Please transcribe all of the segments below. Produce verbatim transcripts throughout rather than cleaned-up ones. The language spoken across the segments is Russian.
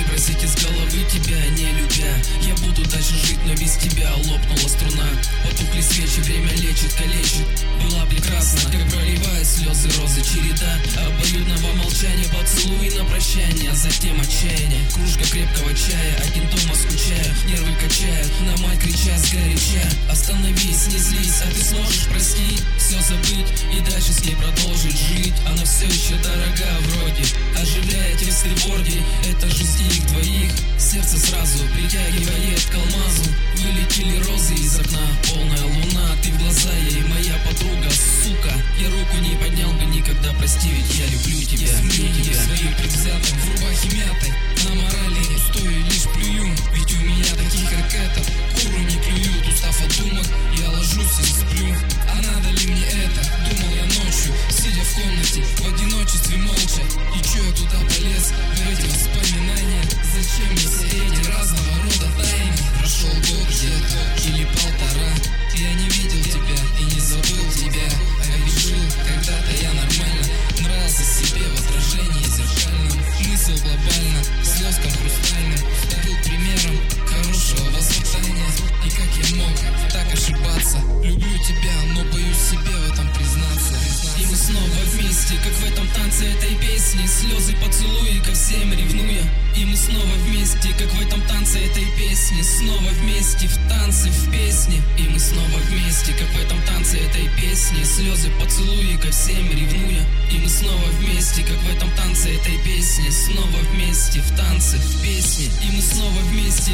выбросить из головы тебя, не любя. Я буду дальше жить, но без тебя. Лопнула струна, потухли свечи, время лечит, калечит. Была прекрасна, как проливают слезы розы череда обоюдного молчания, поцелуй на прощание, затем отчаяние. Кружка крепкого чая, один дома скучаю, нервы качают, на мать крича сгоряча. Остановись, не злись, а ты сможешь простить, все забыть и дальше с ней продолжить жить. Она все еще дорога вроде, оживляет тексты в ворде, это жизнь их двоих. Сердце сразу притягивает к алмазу. Вылетели розы из окна, полная луна, ты в глаза ей, моя подруга, сука. Я руку не поднял бы никогда, прости, ведь я люблю тебя. Я люблю тебя своим предвзятым, в рубахе мятой, на морали не стою, лишь плюю. Ведь у меня таких, как этот, куру не клюют. Устав от думок, я ложусь и сплю. А надо ли мне это? Думал я ночью, сидя в комнате, в одиночестве молча. И чё я туда полез, в эти воспоминания? Зачем мне все эти разного рода тайны? Прошел год где-то, или полтора. Я не видел тебя и не забыл тебя. А ведь жил когда-то я нормально, нравился себе в отражении зеркальном. Мысль глобально, с лоском хрустальным, был примером хорошего воспитания. И как я мог так ошибаться? Люблю тебя, но боюсь себе в этом признаться. И мы снова вместе, как в этом танце этой песни. Слезы, поцелуи, ко всем ревнуя. И мы снова вместе, как в этом танце этой песни. Снова вместе в танце, в песне. И мы снова вместе, как в этом танце этой песни. Слезы, поцелуи, ко всем ревнуя. И мы снова вместе, как в этом танце этой песни. Снова вместе в танце, в песне. И мы снова вместе.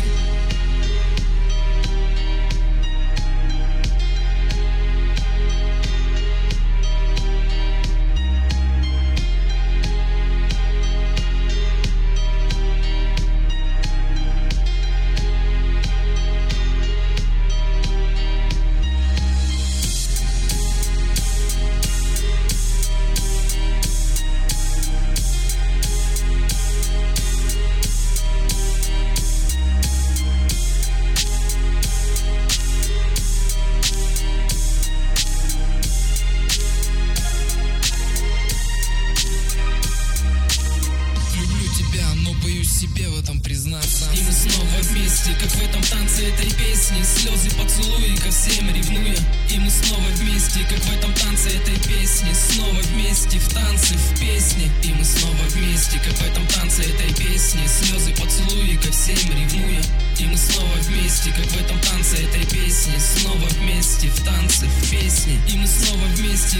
Себе в этом признаться. И мы снова вместе, как в этом танце этой песни. Слезы, поцелуи, ко всем ревнуя. И мы снова вместе, как в этом танце этой песни. Снова вместе в танце, в песне. И мы снова вместе, как в этом танце этой песни. Слезы, поцелуи, ко всем ревнуя. И мы снова вместе, как в этом танце этой песни. Снова вместе в танце, в песне. И мы снова вместе.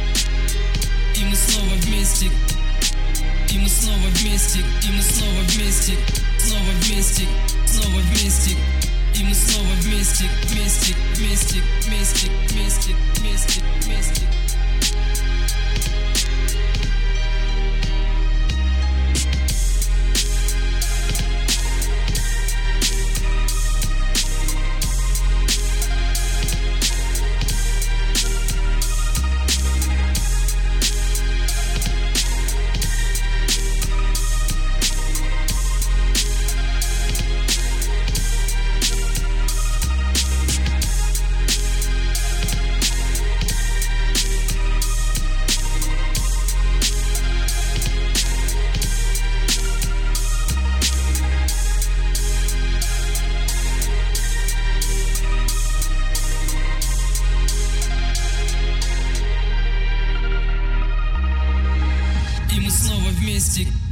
И мы снова вместе. И мы снова вместе, и мы снова вместе, снова вместе, снова вместе. И мы снова вместе, вместе, вместе, вместе, вместе, вместе, вместе. И мы снова вместе.